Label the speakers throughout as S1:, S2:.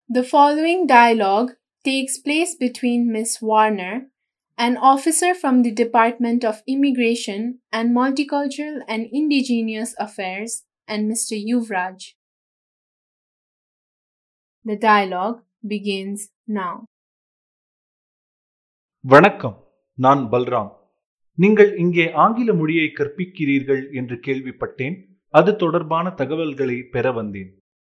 S1: The following dialogue takes place between Miss Warner, an officer from the Department of Immigration and Multicultural and Indigenous Affairs, and Mr. Yuvraj. The dialogue begins now.
S2: வணக்கம், நான் பல்ராம். நீங்கள் இங்கே ஆங்கில மொழியை கற்பிக்கிறீர்கள் என்று கேள்விப்பட்டேன். அது தொடர்பான தகவல்களை பெற வந்தேன்.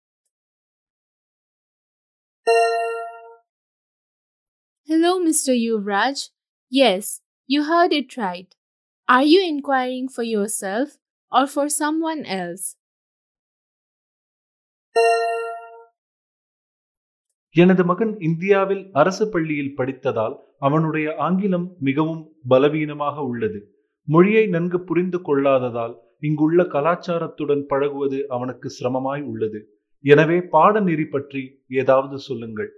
S1: Hello, Mr. Yuvraj. Yes, you heard it right. Are you inquiring for yourself or for someone else?
S2: எனது மகன் இந்தியாவில் அரசு பள்ளியில் படித்ததால் அவனுடைய ஆங்கிலம் மிகவும் பலவீனமாக உள்ளது. மொழியை நன்கு புரிந்து கொள்ளாததால் இங்குள்ள கலாச்சாரத்துடன் பழகுவது அவனுக்கு சிரமமாய் உள்ளது. எனவே பாடநெறி பற்றி ஏதாவது சொல்லுங்கள்.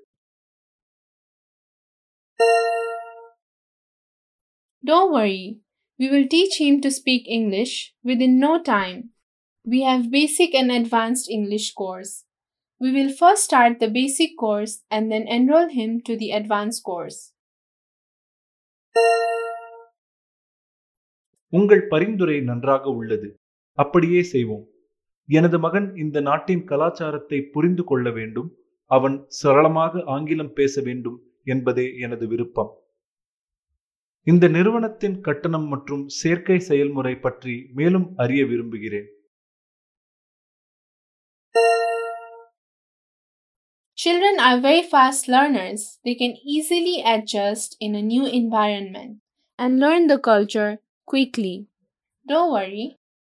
S1: Don't worry, we will teach him to speak English within no time. We have basic and advanced English course. We will first start the basic course and then enroll him to the advanced course.
S2: உங்கள் பரிந்துரை நன்றாக உள்ளது. அப்படியே செய்வோம். எனது மகன் இந்த நாட்டின் கலாச்சாரத்தை புரிந்து கொள்ள வேண்டும். அவன் சரளமாக ஆங்கிலம் பேச வேண்டும் என்பதே எனது விருப்பம். இந்த நிறுவனத்தின் கட்டணம் மற்றும் சேர்க்கை செயல்முறை பற்றி மேலும் அறிய விரும்புகிறேன்.
S1: Children are very fast learners. They can easily adjust in a new environment and learn the culture quickly. Don't worry.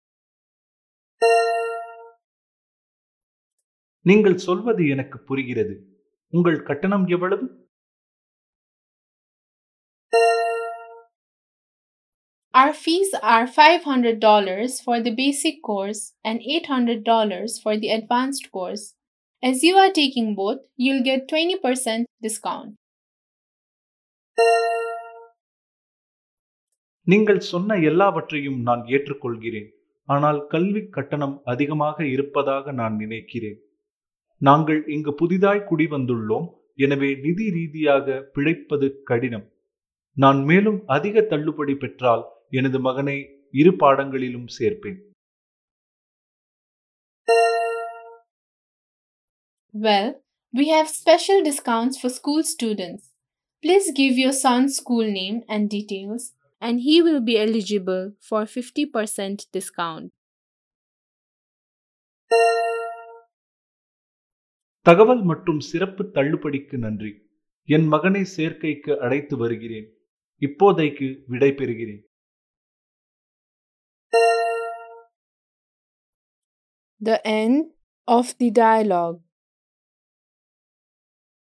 S2: நீங்கள் சொல்வது எனக்கு புரிகிறது. உங்கள் கட்டணம் எவ்வளவு?
S1: Our fees are $500 for the basic course and $800 for the advanced course. As you are taking both, you'll get 20% discount.
S2: நீங்கள் சொன்ன எல்லாவற்றையும் நான் ஏற்றுக்கொள்கிறேன். ஆனால் கல்வி கட்டணம் அதிகமாக இருப்பதாக நான் நினைக்கிறேன். நாங்கள் இங்கு புதிதாய் குடிவந்துள்ளோம். எனவே நிதி ரீதியாக பிழைப்பது கடினம். நான் மேலும் அதிக தள்ளுபடி பெற்றால் எனது மகனை இரு பாடங்களிலும் சேர்ப்பேன்.
S1: Well, we have special discounts for school students. Please give your son's school name and details, and he will be eligible for 50% discount.
S2: தகவல் மற்றும் சிறப்பு தள்ளுபடிக்கு நன்றி. என் மகனை சேர்க்கைக்கு அழைத்து வருகிறேன். இப்போதைக்கு விடை பெறுகிறேன்.
S1: The end of the dialogue.